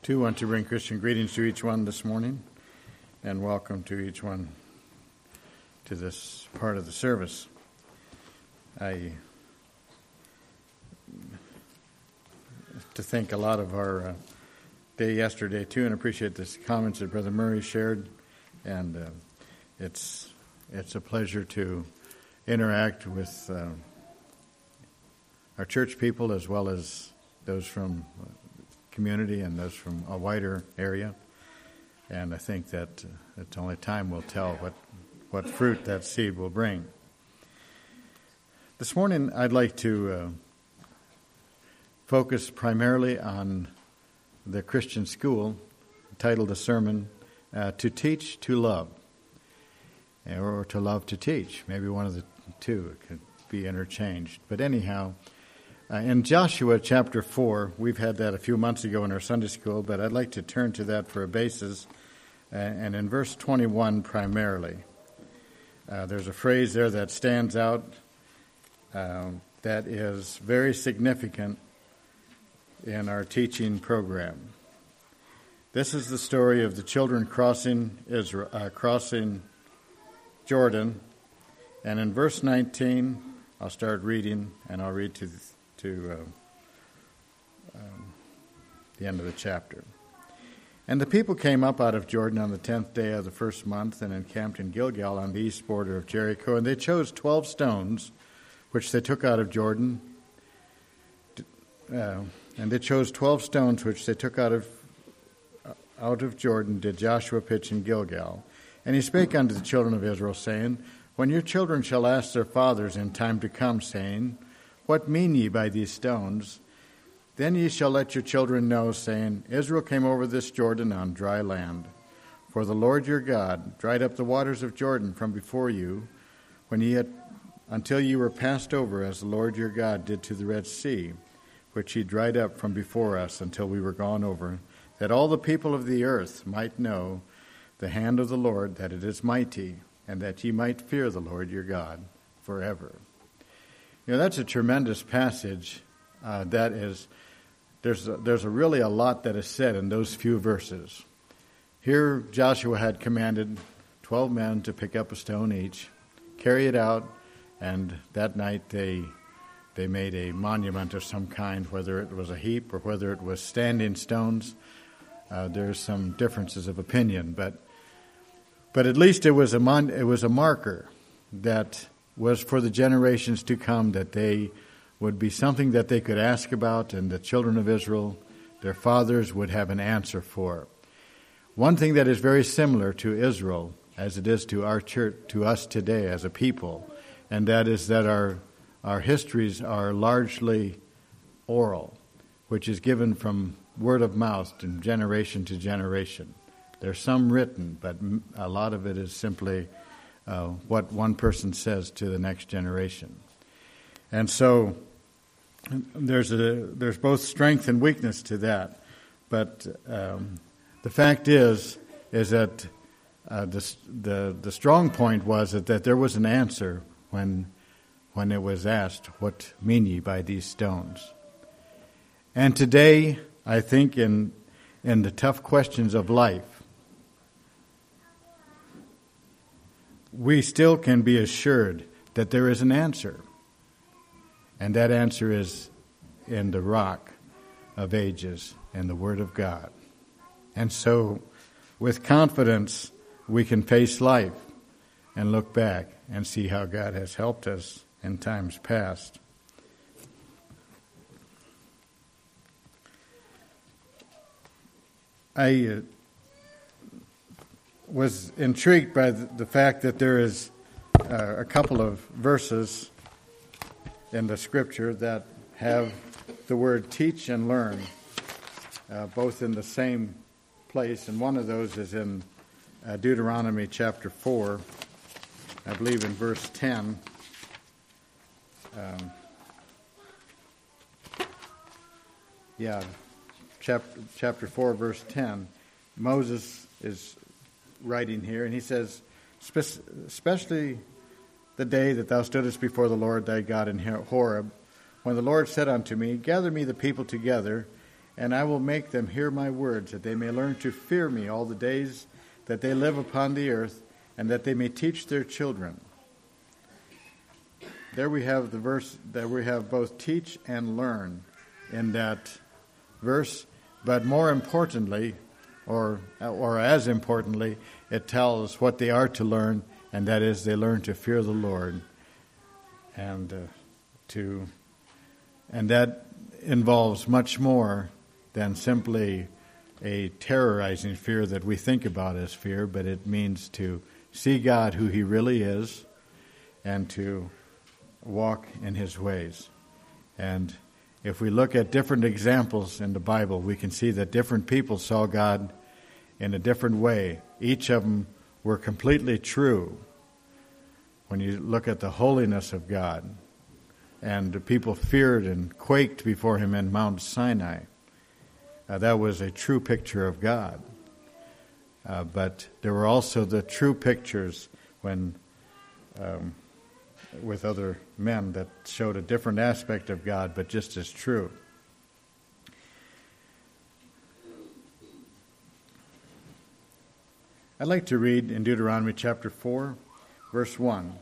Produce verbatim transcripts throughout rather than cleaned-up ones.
too want to bring Christian greetings to each one this morning, and welcome to each one to this part of the service. I to think a lot of our uh, day yesterday too, and appreciate the comments that Brother Murray shared, and uh, it's it's a pleasure to interact with uh, our church people as well as those from community and those from a wider area, and I think that uh, it's only time will tell what what fruit that seed will bring. This morning I'd like to uh, focus primarily on the Christian school, titled the sermon, uh, To Teach to Love, or To Love to Teach. Maybe one of the two, it could be interchanged. But anyhow, uh, in Joshua chapter four, we've had that a few months ago in our Sunday school, but I'd like to turn to that for a basis, uh, and in verse twenty-one primarily. Uh, there's a phrase there that stands out uh, that is very significant in our teaching program. This is the story of the children crossing Israel, uh, crossing Jordan, and in verse nineteen, I'll start reading, and I'll read to to uh, um, the end of the chapter. And the people came up out of Jordan on the tenth day of the first month, and encamped in Gilgal on the east border of Jericho. And they chose twelve stones, which they took out of Jordan. Uh, and they chose twelve stones, which they took out of uh, out of Jordan, did Joshua pitch in Gilgal. And he spake unto the children of Israel, saying, When your children shall ask their fathers in time to come, saying, What mean ye by these stones? Then ye shall let your children know, saying, Israel came over this Jordan on dry land. For the Lord your God dried up the waters of Jordan from before you, when ye had, until ye were passed over, as the Lord your God did to the Red Sea, which he dried up from before us until we were gone over, that all the people of the earth might know the hand of the Lord, that it is mighty, and that ye might fear the Lord your God forever. You know, that's a tremendous passage. Uh, that is, there's a, there's a really a lot that is said in those few verses. Here, Joshua had commanded twelve men to pick up a stone each, carry it out, and that night they they made a monument of some kind, whether it was a heap or whether it was standing stones. Uh, there's some differences of opinion, but but at least it was a mon- it was a marker that was for the generations to come, that they would be something that they could ask about, and the children of Israel, their fathers, would have an answer for. One thing that is very similar to Israel, as it is to our church, to us today as a people, and that is that our our histories are largely oral, which is given from word of mouth and generation to generation. There's some written, but a lot of it is simply uh, what one person says to the next generation. And so there's a there's both strength and weakness to that. But um, the fact is is that uh, the the the strong point was that, that there was an answer when when it was asked, What mean ye by these stones? And today, I think in in the tough questions of life, we still can be assured that there is an answer. And that answer is in the rock of ages, in the Word of God. And so, with confidence, we can face life and look back and see how God has helped us in times past. I uh, was intrigued by the, the fact that there is uh, a couple of verses in the Scripture that have the word teach and learn uh, both in the same place, and one of those is in uh, Deuteronomy chapter four, I believe in verse ten. Um, yeah, chapter, chapter four, verse ten. Moses is writing here, and he says, especially the day that thou stoodest before the Lord thy God in Horeb, when the Lord said unto me, Gather me the people together, and I will make them hear my words, that they may learn to fear me all the days that they live upon the earth, and that they may teach their children. There we have the verse that we have both teach and learn in that verse, but more importantly, or or as importantly, it tells what they are to learn, and that is they learn to fear the Lord, and uh, to and that involves much more than simply a terrorizing fear that we think about as fear, but it means to see God who He really is, and to walk in His ways. And if we look at different examples in the Bible, we can see that different people saw God in a different way. Each of them were completely true. When you look at the holiness of God, and the people feared and quaked before Him in Mount Sinai, uh, that was a true picture of God. Uh, but there were also the true pictures when um, with other men that showed a different aspect of God, but just as true. I'd like to read in Deuteronomy chapter four, verse one.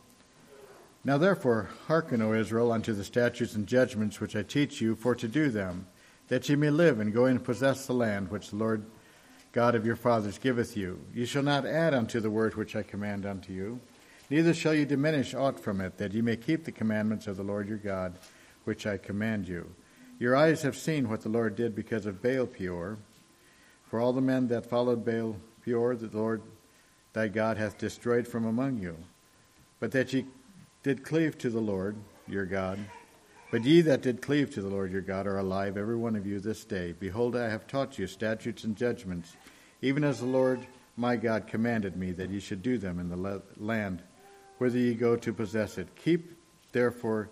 Now therefore hearken, O Israel, unto the statutes and judgments which I teach you, for to do them, that ye may live and go in and possess the land which the Lord God of your fathers giveth you. Ye shall not add unto the word which I command unto you, neither shall ye diminish aught from it, that ye may keep the commandments of the Lord your God, which I command you. Your eyes have seen what the Lord did because of Baal Peor. For all the men that followed Baal Peor, the Lord thy God hath destroyed from among you. But that ye did cleave to the Lord your God, but ye that did cleave to the Lord your God are alive, every one of you this day. Behold, I have taught you statutes and judgments, even as the Lord my God commanded me, that ye should do them in the land whither ye go to possess it. Keep therefore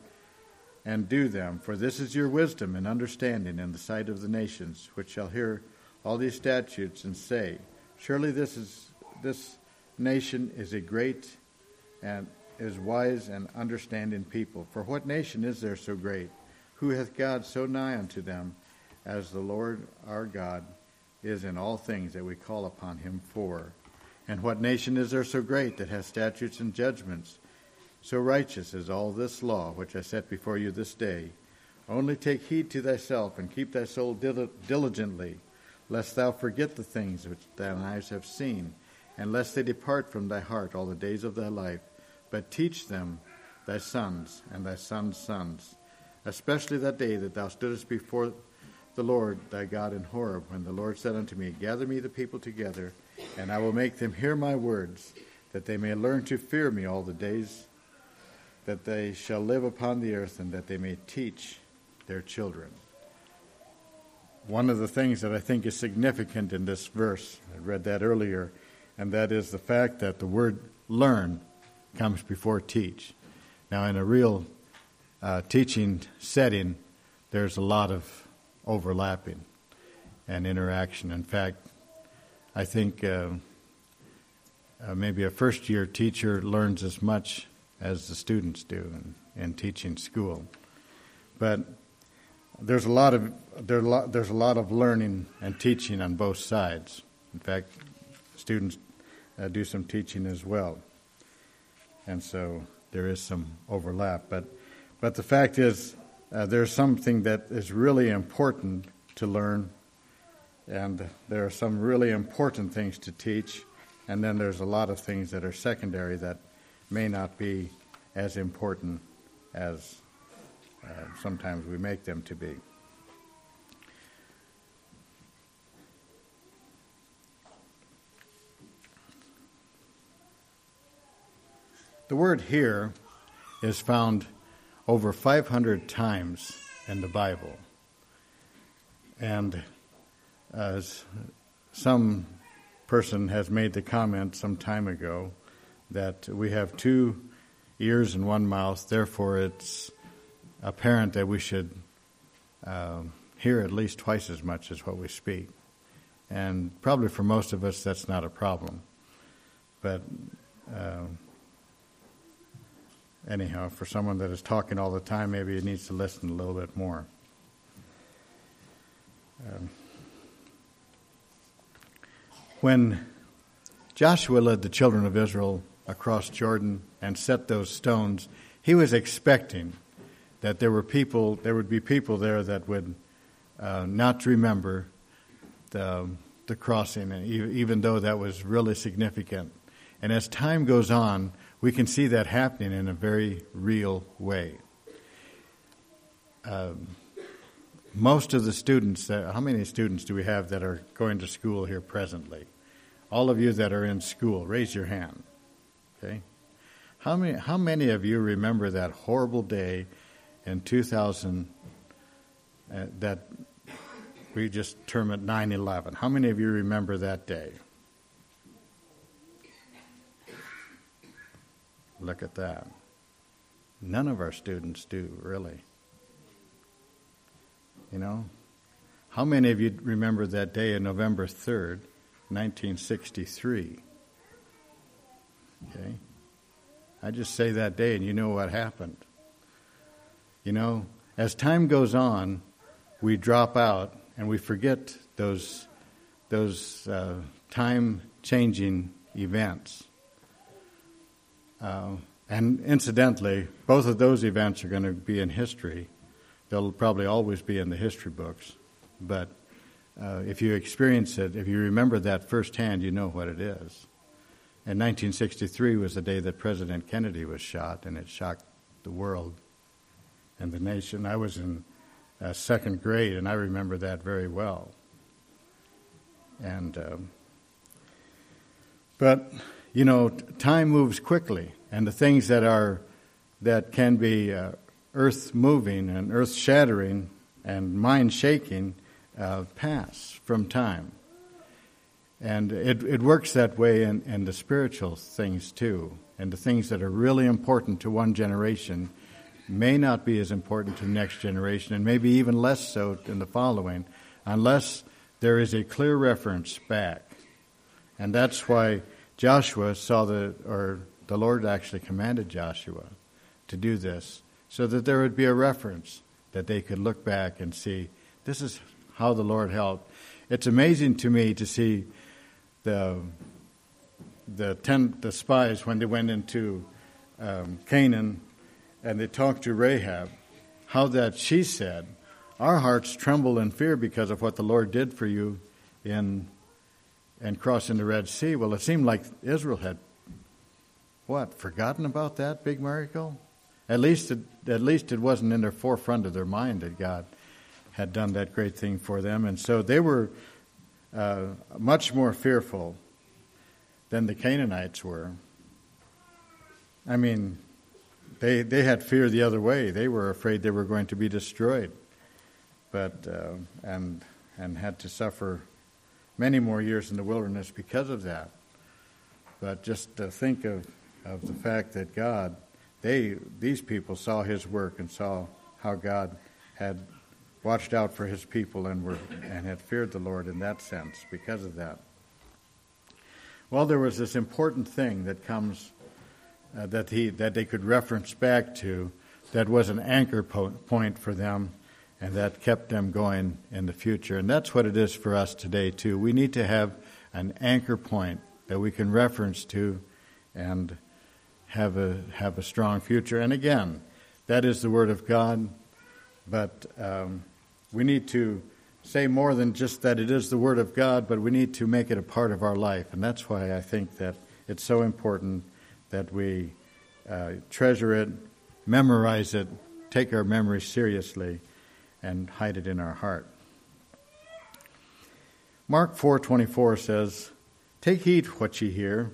and do them, for this is your wisdom and understanding in the sight of the nations, which shall hear all these statutes and say, surely this is this nation is a great and is wise and understanding people. For what nation is there so great? Who hath God so nigh unto them as the Lord our God is in all things that we call upon Him for? And what nation is there so great that hath statutes and judgments so righteous as all this law which I set before you this day? Only take heed to thyself, and keep thy soul dil- diligently, lest thou forget the things which thine eyes have seen, and lest they depart from thy heart all the days of thy life. But teach them thy sons and thy sons' sons, especially that day that thou stoodest before the Lord thy God in Horeb, when the Lord said unto me, gather me the people together, and I will make them hear my words, that they may learn to fear me all the days that they shall live upon the earth, and that they may teach their children. One of the things that I think is significant in this verse, I read that earlier, and that is the fact that the word learn comes before teach. Now, in a real uh, teaching setting, there's a lot of overlapping and interaction. In fact, I think uh, uh, maybe a first-year teacher learns as much as the students do in, in teaching school. But there's a lot of there a lot, there's a lot of learning and teaching on both sides. In fact, students uh, do some teaching as well, and so there is some overlap. But but the fact is, uh, there's something that is really important to learn, and there are some really important things to teach, and then there's a lot of things that are secondary that may not be as important as uh, sometimes we make them to be. The word "hear" is found over five hundred times in the Bible. And as some person has made the comment some time ago that we have two ears and one mouth, therefore it's apparent that we should uh, hear at least twice as much as what we speak. And probably for most of us that's not a problem. But uh, anyhow, for someone that is talking all the time, maybe it needs to listen a little bit more. Um, when Joshua led the children of Israel across Jordan and set those stones, he was expecting that there were people, there would be people there that would uh, not remember the, the crossing, even though that was really significant. And as time goes on, we can see that happening in a very real way. Um, most of the students, that, how many students do we have that are going to school here presently? All of you that are in school, raise your hand. Okay. How many, how many of you remember that horrible day in two thousand uh, that we just term it nine eleven? How many of you remember that day? Look at that. None of our students do, really. You know? How many of you remember that day on November third, nineteen sixty-three? Okay? I just say that day and you know what happened. You know, as time goes on, we drop out and we forget those, those uh, time-changing events. Uh, and incidentally, both of those events are going to be in history. They'll probably always be in the history books. But uh, if you experience it, if you remember that firsthand, you know what it is. And nineteen sixty-three was the day that President Kennedy was shot, and it shocked the world and the nation. I was in uh, second grade, and I remember that very well. And um, but you know, time moves quickly, and the things that are that can be uh, earth-moving and earth-shattering and mind-shaking uh, pass from time. And it, it works that way in, in the spiritual things too. And the things that are really important to one generation may not be as important to the next generation, and maybe even less so in the following, unless there is a clear reference back. And that's why Joshua saw the, or the Lord actually commanded Joshua to do this, so that there would be a reference that they could look back and see, this is how the Lord helped. It's amazing to me to see the the ten the spies when they went into um, Canaan and they talked to Rahab, how that she said, our hearts tremble in fear because of what the Lord did for you in and crossing the Red Sea. Well, it seemed like Israel had what forgotten about that big miracle. At least it, at least it wasn't in their forefront of their mind that God had done that great thing for them, and so they were Uh, much more fearful than the Canaanites were. I mean, they they had fear the other way. They were afraid they were going to be destroyed, but uh, and and had to suffer many more years in the wilderness because of that. But just to think of of the fact that God, they these people saw His work and saw how God had watched out for His people and were and had feared the Lord in that sense because of that. Well, there was this important thing that comes uh, that he that they could reference back to, that was an anchor po- point for them, and that kept them going in the future. And that's what it is for us today too. We need to have an anchor point that we can reference to, and have a have a strong future. And again, that is the Word of God. But um, we need to say more than just that it is the Word of God, but we need to make it a part of our life. And that's why I think that it's so important that we uh, treasure it, memorize it, take our memory seriously, and hide it in our heart. Mark four twenty-four says, "Take heed what ye hear,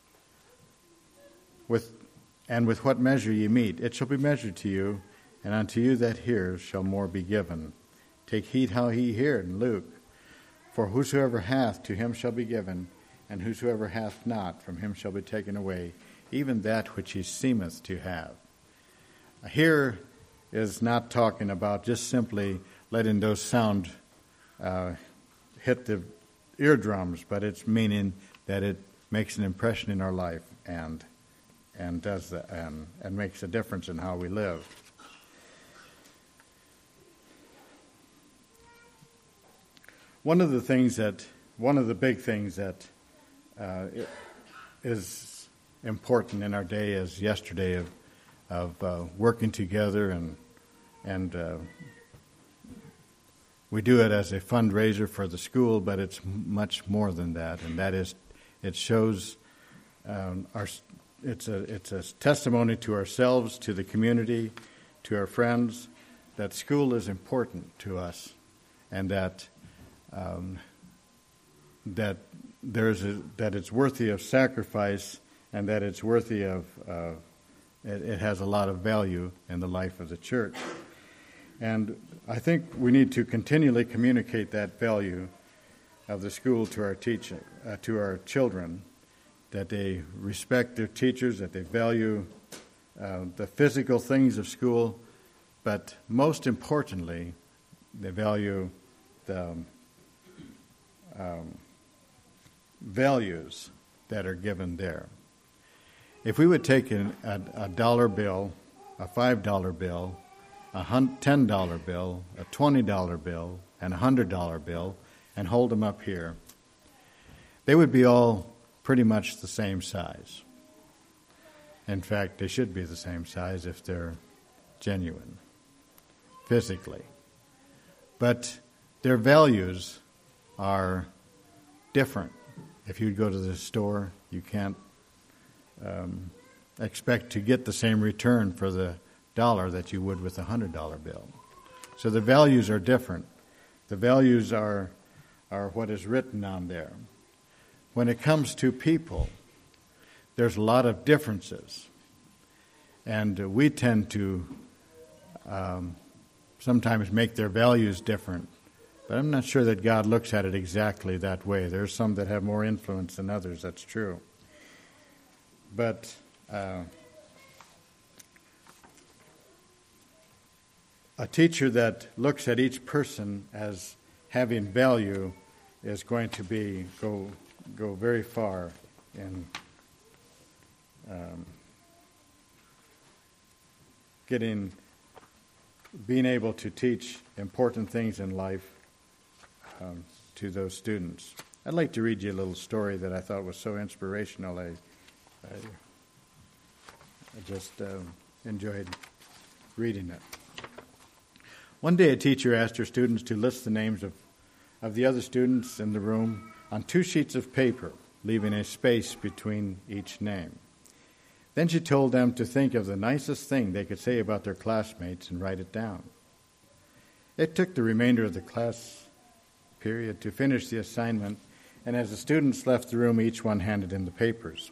with and with what measure ye meet, it shall be measured to you, and unto you that hears shall more be given. Take heed how ye hear," in Luke. "For whosoever hath, to him shall be given, and whosoever hath not, from him shall be taken away, even that which he seemeth to have." Here is not talking about just simply letting those sound uh, hit the eardrums, but it's meaning that it makes an impression in our life and and does the, and, and makes a difference in how we live. one of the things that, one of the big things that uh, is important in our day is yesterday of, of uh, working together, and and uh, we do it as a fundraiser for the school, but it's much more than that, and that is, it shows um, our, it's a it's a testimony to ourselves, to the community, to our friends, that school is important to us, and that um, that there's a, that it's worthy of sacrifice, and that it's worthy of uh, it, it has a lot of value in the life of the church. And I think we need to continually communicate that value of the school to our teacher, uh, to our children, that they respect their teachers, that they value uh, the physical things of school, but most importantly, they value the um, values that are given there. If we would take an, a, a dollar bill, a five dollar bill, a ten dollar bill, a twenty dollar bill, and a one hundred dollar bill, and hold them up here, they would be all pretty much the same size. In fact, they should be the same size if they're genuine, physically. But their values are different. If you go to the store, you can't um, expect to get the same return for the dollar that you would with a one hundred dollar bill. So the values are different. The values are are what is written on there. When it comes to people, there's a lot of differences. And uh, we tend to um, sometimes make their values different. But I'm not sure that God looks at it exactly that way. There's some that have more influence than others, that's true. But uh, a teacher that looks at each person as having value is going to be go go very far in um, getting being able to teach important things in life um, to those students. I'd like to read you a little story that I thought was so inspirational. I I, I just um, enjoyed reading it. One day a teacher asked her students to list the names of, of the other students in the room on two sheets of paper, leaving a space between each name. Then she told them to think of the nicest thing they could say about their classmates and write it down. It took the remainder of the class period to finish the assignment, and as the students left the room, each one handed in the papers.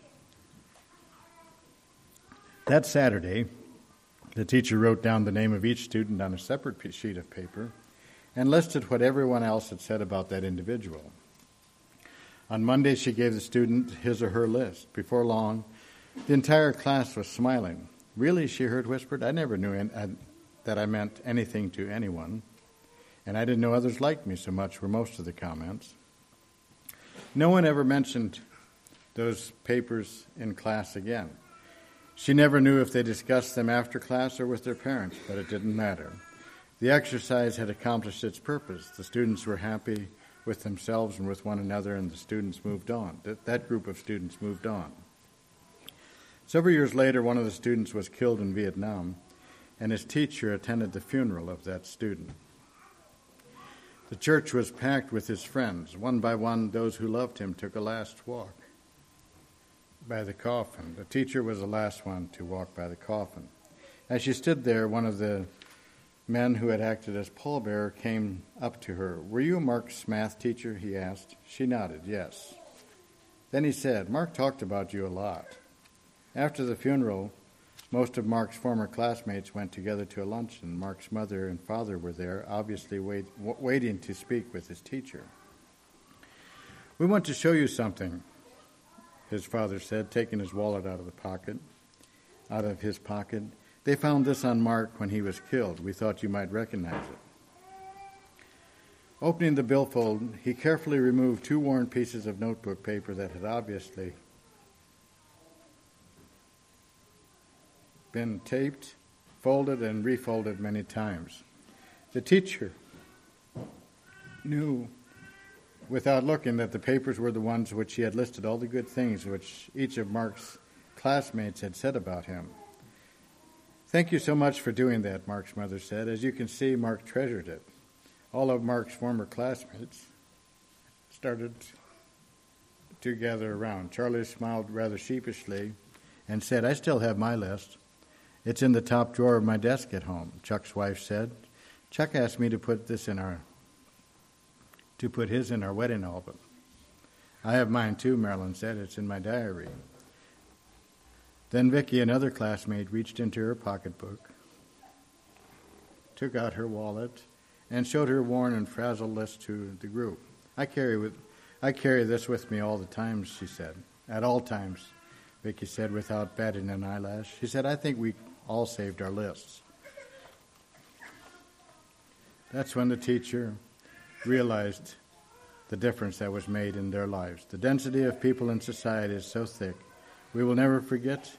That Saturday, the teacher wrote down the name of each student on a separate sheet of paper and listed what everyone else had said about that individual. On Monday, she gave the student his or her list. Before long, the entire class was smiling. Really, she heard whispered, I never knew in, uh, that I meant anything to anyone, and I didn't know others liked me so much, were most of the comments. No one ever mentioned those papers in class again. She never knew if they discussed them after class or with their parents, but it didn't matter. The exercise had accomplished its purpose. The students were happy with themselves and with one another, and the students moved on. That, that group of students moved on. Several years later, one of the students was killed in Vietnam, and his teacher attended the funeral of that student. The church was packed with his friends. One by one, those who loved him took a last walk by the coffin. The teacher was the last one to walk by the coffin. As she stood there, one of the men who had acted as pallbearer came up to her. Were you Mark's math teacher? He asked. She nodded, yes. Then he said, Mark talked about you a lot. After the funeral, most of Mark's former classmates went together to a luncheon. Mark's mother and father were there, obviously wait, waiting to speak with his teacher. We want to show you something, his father said, taking his wallet out of the pocket, out of his pocket. They found this on Mark when he was killed. We thought you might recognize it. Opening the billfold, he carefully removed two worn pieces of notebook paper that had obviously been taped, folded, and refolded many times. The teacher knew without looking, that the papers were the ones which he had listed all the good things which each of Mark's classmates had said about him. "Thank you so much for doing that," Mark's mother said. As you can see, Mark treasured it. All of Mark's former classmates started to gather around. Charlie smiled rather sheepishly and said, "I still have my list. It's in the top drawer of my desk at home," Chuck's wife said. "Chuck asked me to put this in our, to put his in our wedding album." "I have mine too," Marilyn said. "It's in my diary." Then Vicky, another classmate, reached into her pocketbook, took out her wallet, and showed her worn and frazzled list to the group. I carry with, I carry this with me all the time," she said. "At all times," Vicky said without batting an eyelash. She said, "I think we all saved our lists." That's when the teacher realized the difference that was made in their lives. The density of people in society is so thick, we will never forget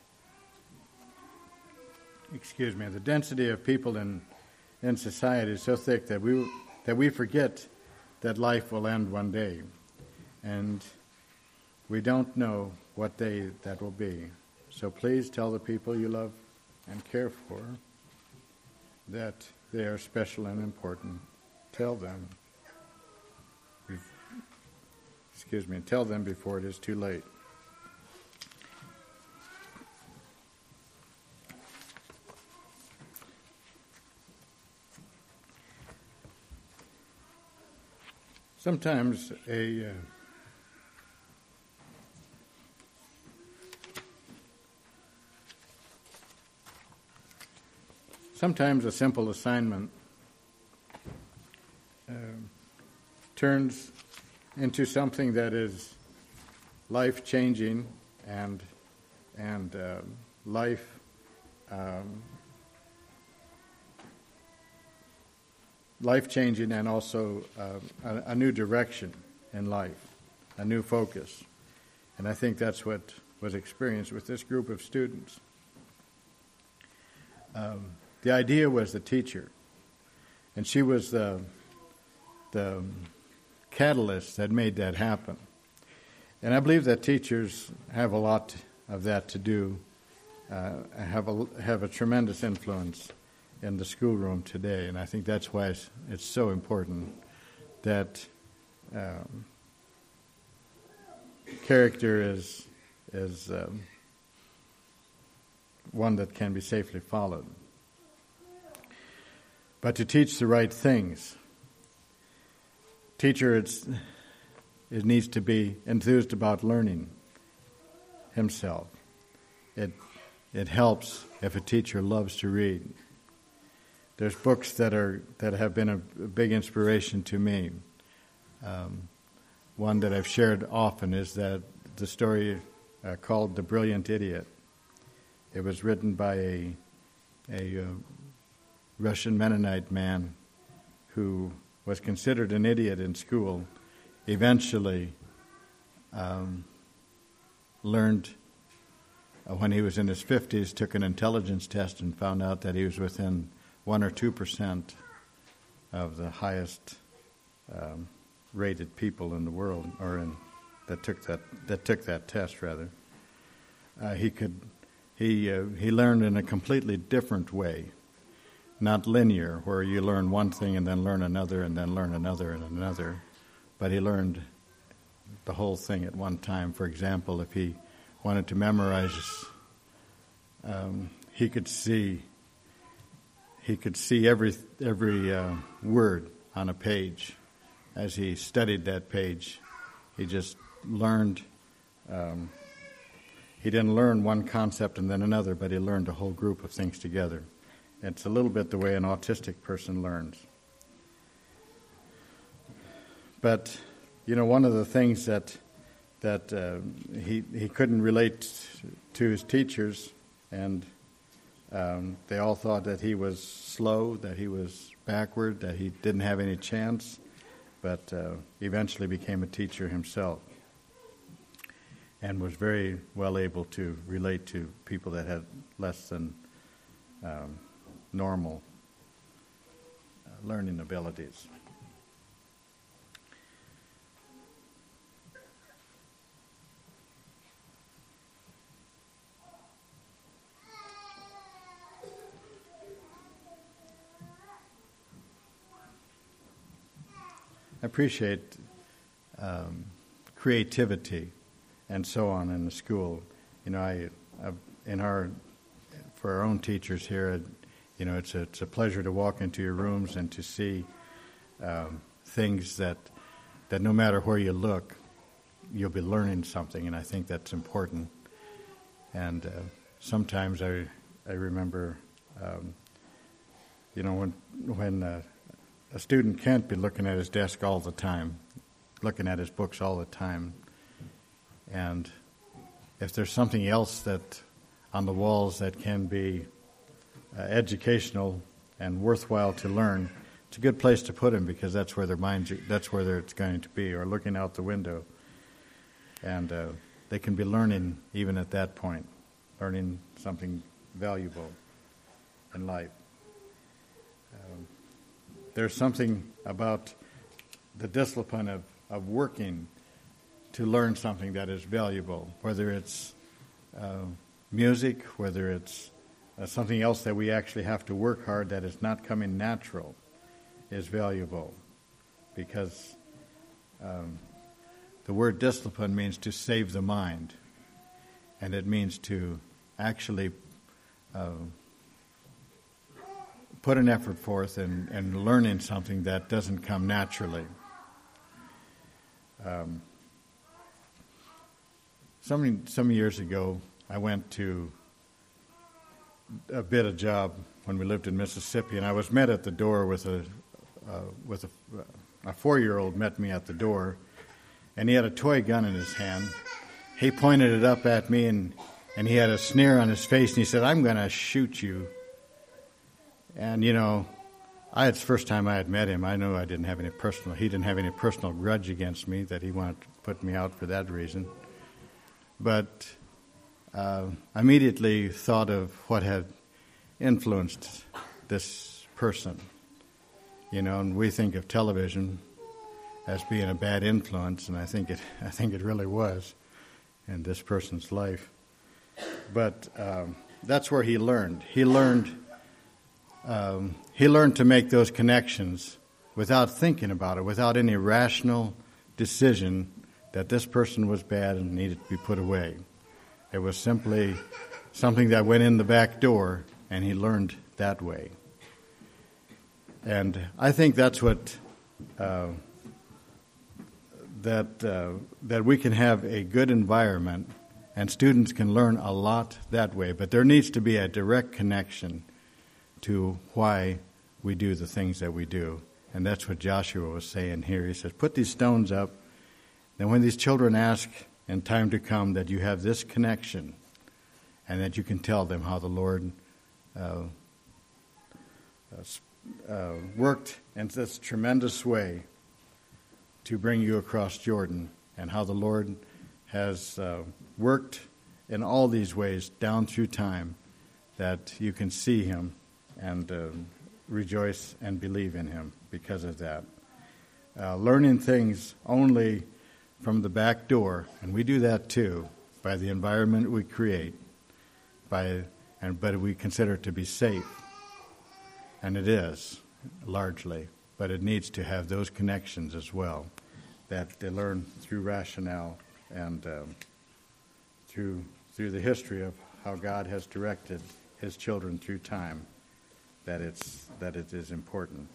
excuse me, the density of people in, in society is so thick that we that we forget that life will end one day. And we don't know what day that will be. So please tell the people you love and care for that they are special and important. Tell them, excuse me, tell them before it is too late. Sometimes a uh, sometimes a simple assignment uh, turns into something that is life-changing and and uh, life um, life-changing and also uh, a, a new direction in life, a new focus. And I think that's what was experienced with this group of students. Um, the idea was the teacher, and she was the, the catalyst that made that happen. And I believe that teachers have a lot of that to do, uh, have a, have a tremendous influence in the schoolroom today, and I think that's why it's, it's so important that um, character is is um, one that can be safely followed. But to teach the right things, teacher it's, it needs to be enthused about learning himself. It it helps if a teacher loves to read. There's books that are that have been a, a big inspiration to me. Um, one that I've shared often is that the story uh, called "The Brilliant Idiot." It was written by a a uh, Russian Mennonite man who was considered an idiot in school. Eventually, um, learned uh, when he was in his fifties, took an intelligence test and found out that he was within one or two percent of the highest um, rated people in the world, or in that took that that took that test rather. Uh, he could he uh, he learned in a completely different way, not linear, where you learn one thing and then learn another and then learn another and another, but he learned the whole thing at one time. For example, if he wanted to memorize, um, he could see. He could see every every uh, word on a page. As he studied that page, he just learned. Um, he didn't learn one concept and then another, but he learned a whole group of things together. It's a little bit the way an autistic person learns. But you know, one of the things that that uh, he he couldn't relate to his teachers, and Um, they all thought that he was slow, that he was backward, that he didn't have any chance, but uh, eventually became a teacher himself and was very well able to relate to people that had less than um, normal uh, learning abilities. appreciate um, creativity and so on in the school. You know, I, I've, in our for our own teachers here, you know, it's a, it's a pleasure to walk into your rooms and to see um, things that that no matter where you look, you'll be learning something, and I think that's important. And uh, sometimes I I remember, um, you know, when when uh, a student can't be looking at his desk all the time, looking at his books all the time, and if there's something else that on the walls that can be uh, educational and worthwhile to learn, it's a good place to put them because that's where their minds, that's where it's going to be, or looking out the window. And uh, they can be learning even at that point, learning something valuable in life. Um, there's something about the discipline of, of working to learn something that is valuable, whether it's uh, music, whether it's uh, something else that we actually have to work hard that is not coming natural, is valuable. Because um, the word discipline means to save the mind, and it means to actually uh, put an effort forth in, in learning something that doesn't come naturally. Um, some some years ago, I went to a bid a job when we lived in Mississippi, and I was met at the door with a uh, with a, a four-year-old met me at the door, and he had a toy gun in his hand. He pointed it up at me, and and he had a sneer on his face, and he said, "I'm going to shoot you." And you know, I it's the first time I had met him. I knew I didn't have any personal. He didn't have any personal grudge against me that he wanted to put me out for that reason. But uh, I immediately thought of what had influenced this person. You know, and we think of television as being a bad influence, and I think it. I think it really was in this person's life. But um, that's where he learned. He learned. Um, he learned to make those connections without thinking about it, without any rational decision that this person was bad and needed to be put away. It was simply something that went in the back door, and he learned that way. And I think that's what uh, that uh, that we can have a good environment, and students can learn a lot that way. But there needs to be a direct connection to why we do the things that we do. And that's what Joshua was saying here. He says, put these stones up. Then when these children ask in time to come that you have this connection and that you can tell them how the Lord uh, uh, worked in this tremendous way to bring you across Jordan, and how the Lord has uh, worked in all these ways down through time, that you can see him and uh, rejoice and believe in him because of that. Uh, learning things only from the back door, and we do that too, by the environment we create, by and but we consider it to be safe, and it is largely, but it needs to have those connections as well that they learn through rationale and um, through through the history of how God has directed his children through time, that it's that it is important.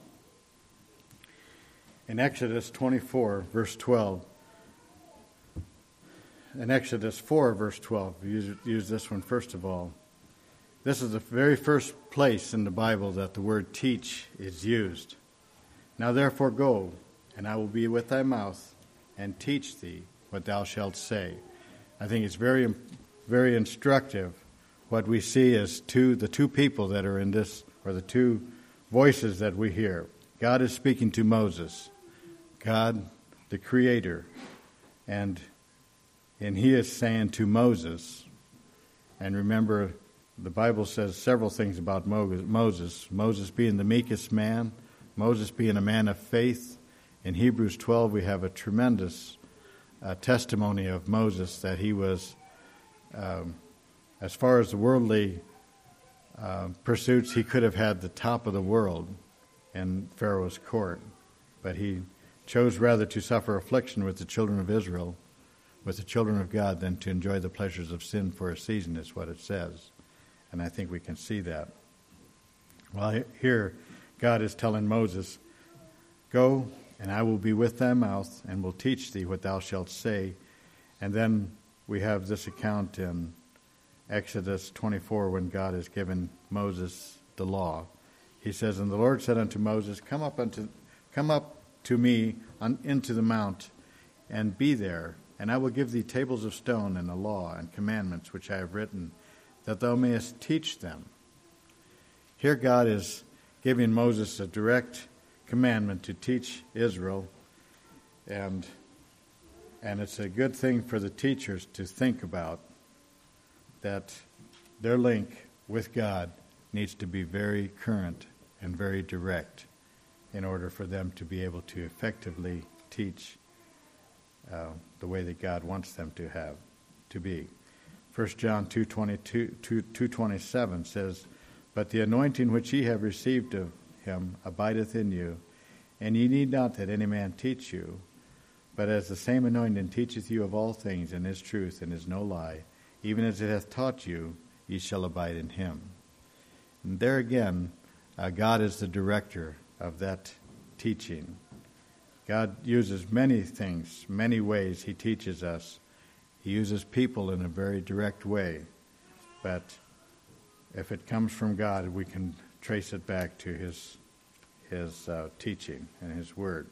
In Exodus twenty-four, verse twelve, in Exodus four, verse twelve, use, use this one first of all. This is the very first place in the Bible that the word teach is used. Now therefore go, and I will be with thy mouth, and teach thee what thou shalt say. I think it's very, very instructive. What we see is two, the two people that are in this, or the two voices that we hear. God is speaking to Moses, God, the Creator, and and he is saying to Moses, and remember, the Bible says several things about Moses. Moses being the meekest man, Moses being a man of faith. In Hebrews twelve, we have a tremendous uh, testimony of Moses, that he was, um, as far as the worldly uh, pursuits, he could have had the top of the world in Pharaoh's court. But he chose rather to suffer affliction with the children of Israel, with the children of God, than to enjoy the pleasures of sin for a season, is what it says. And I think we can see that. Well, here God is telling Moses, "Go, and I will be with thy mouth, and will teach thee what thou shalt say." And then we have this account in Exodus twenty-four when God has given Moses the law. He says, "And the Lord said unto Moses, Come up unto, come up to me on, into the mount, and be there, and I will give thee tables of stone and a law and commandments which I have written, that thou mayest teach them." Here God is giving Moses a direct commandment to teach Israel, and and it's a good thing for the teachers to think about that their link with God needs to be very current and very direct in order for them to be able to effectively teach uh, the way that God wants them to have to be. First John two twenty-two, two twenty-seven says, "But the anointing which ye have received of him abideth in you, and ye need not that any man teach you, but as the same anointing teacheth you of all things, and is truth, and is no lie, even as it hath taught you, ye shall abide in him." And there again, uh, God is the director of that teaching. God uses many things, many ways he teaches us. He uses people in a very direct way. But if it comes from God, we can trace it back to his, his uh, teaching and his word.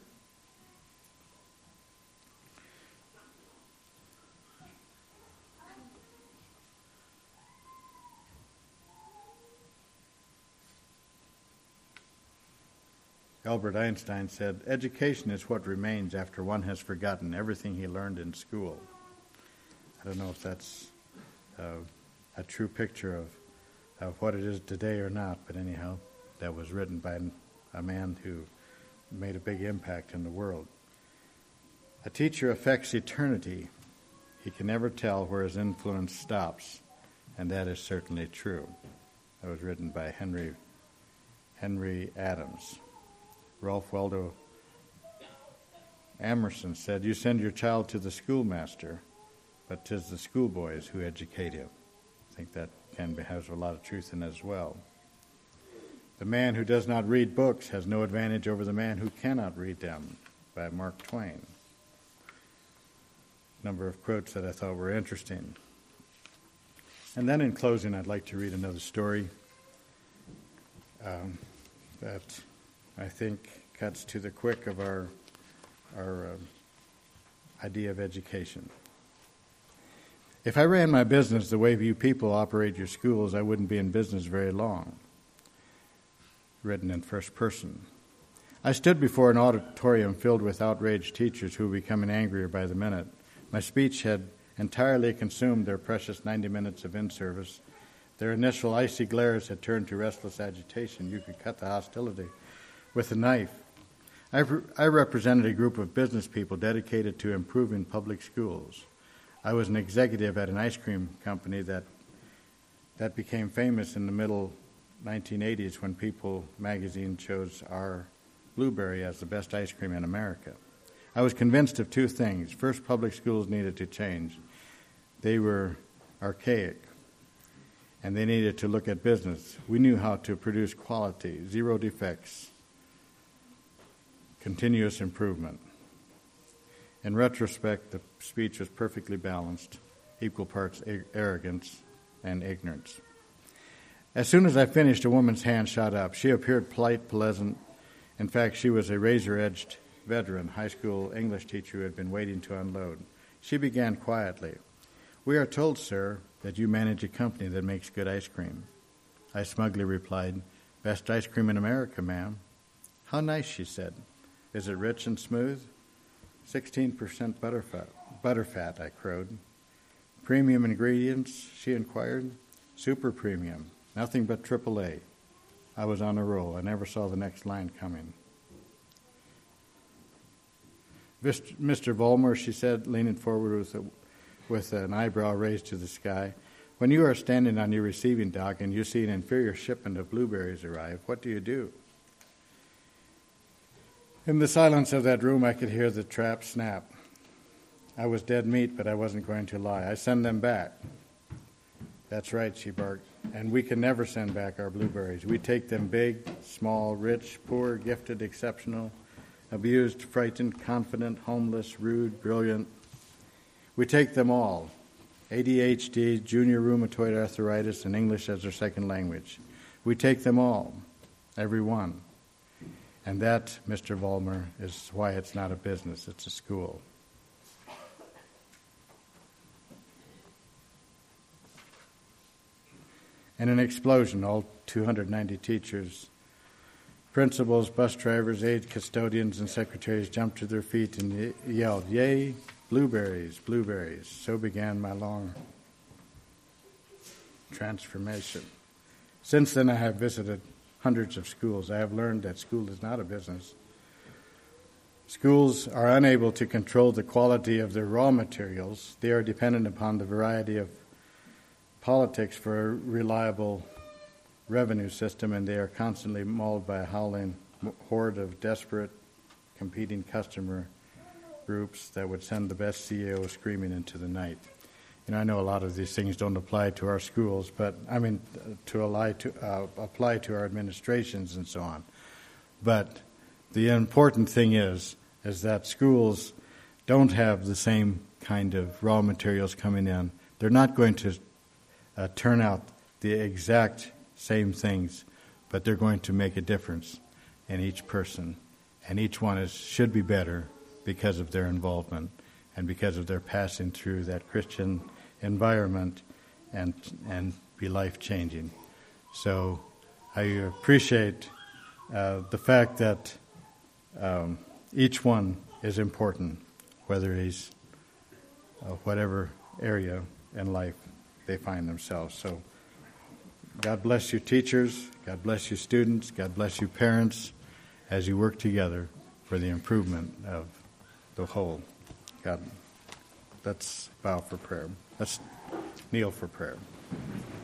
Albert Einstein said, "Education is what remains after one has forgotten everything he learned in school." I don't know if that's uh, a true picture of, of what it is today or not, but anyhow, that was written by a man who made a big impact in the world. A teacher affects eternity. He can never tell where his influence stops, and that is certainly true. That was written by Henry, Henry Adams. Ralph Waldo Emerson said, "You send your child to the schoolmaster, but 'tis the schoolboys who educate him." I think that can be, has a lot of truth in it as well. "The man who does not read books has no advantage over the man who cannot read them," by Mark Twain. A number of quotes that I thought were interesting. And then in closing, I'd like to read another story um, that I think cuts to the quick of our our uh, idea of education. "If I ran my business the way you people operate your schools, I wouldn't be in business very long." Written in first person. "I stood before an auditorium filled with outraged teachers who were becoming angrier by the minute. My speech had entirely consumed their precious ninety minutes of in-service. Their initial icy glares had turned to restless agitation. You could cut the hostility with a knife. I, re- I represented a group of business people dedicated to improving public schools. I was an executive at an ice cream company that that became famous in the middle nineteen eighties when People magazine chose our Blueberry as the best ice cream in America. I was convinced of two things. First, public schools needed to change. They were archaic, and they needed to look at business. We knew how to produce quality, zero defects, continuous improvement. In retrospect, the speech was perfectly balanced, equal parts arrogance and ignorance. As soon as I finished, a woman's hand shot up. She appeared polite, pleasant. In fact, she was a razor-edged veteran, high school English teacher who had been waiting to unload. She began quietly. "We are told, sir, that you manage a company that makes good ice cream." I smugly replied, "Best ice cream in America, ma'am." "How nice," she said. "Is it rich and smooth?" sixteen percent butterfat, butterfat, I crowed. "Premium ingredients?" she inquired. "Super premium. Nothing but triple A." I was on a roll. I never saw the next line coming. "Mister Vollmer," she said, leaning forward with, a, with an eyebrow raised to the sky, "when you are standing on your receiving dock and you see an inferior shipment of blueberries arrive, what do you do?" In the silence of that room, I could hear the trap snap. I was dead meat, but I wasn't going to lie. I send them back. That's right, she barked. And we can never send back our blueberries. We take them big, small, rich, poor, gifted, exceptional, abused, frightened, confident, homeless, rude, brilliant. We take them all. A D H D, junior rheumatoid arthritis, and English as their second language. We take them all, every one. And that, Mister Vollmer, is why it's not a business, it's a school. In an explosion, all two hundred ninety teachers, principals, bus drivers, aide custodians, and secretaries jumped to their feet and yelled, "Yay, blueberries, blueberries." So began my long transformation. Since then, I have visited hundreds of schools. I have learned that school is not a business. Schools are unable to control the quality of their raw materials. They are dependent upon the variety of politics for a reliable revenue system, and they are constantly mauled by a howling horde of desperate, competing customer groups that would send the best C E O screaming into the night. You know, I know a lot of these things don't apply to our schools, but I mean, to apply to, uh, apply to our administrations and so on. But the important thing is, is that schools don't have the same kind of raw materials coming in. They're not going to Uh, turn out the exact same things, but they're going to make a difference in each person, and each one is should be better because of their involvement and because of their passing through that Christian environment and and be life-changing. So I appreciate uh, the fact that um, each one is important, whether he's uh, whatever area in life they find themselves. So God bless you, teachers. God bless you, students. God bless you, parents, as you work together for the improvement of the whole. God, let's bow for prayer. Let's kneel for prayer.